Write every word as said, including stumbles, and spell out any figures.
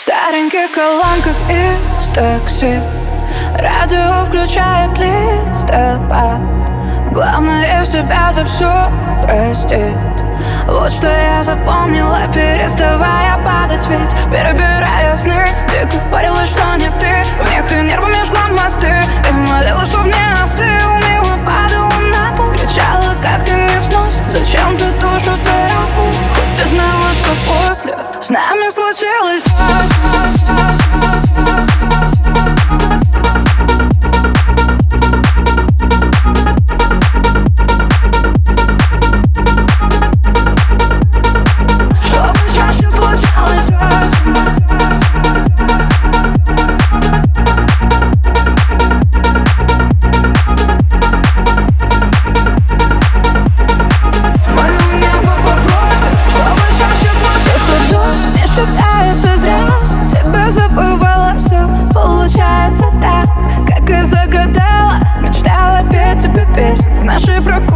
стареньких колонках из такси радио включает листопад. Главное себя за все простить. Вот что я запомнила, переставая падать, ведь перебирая сны, ты говорила, что не ты. В них и нервами жгла мосты, и молила, чтоб не остыл. Мило падала на пол, кричала, как ты не снос. Зачем ты душу царапал, хоть ты знала, что после с нами случилось. Считается зря, тебя забывала все. Получается так, как и загадала. Мечтала петь тебе песни, наши проклятия.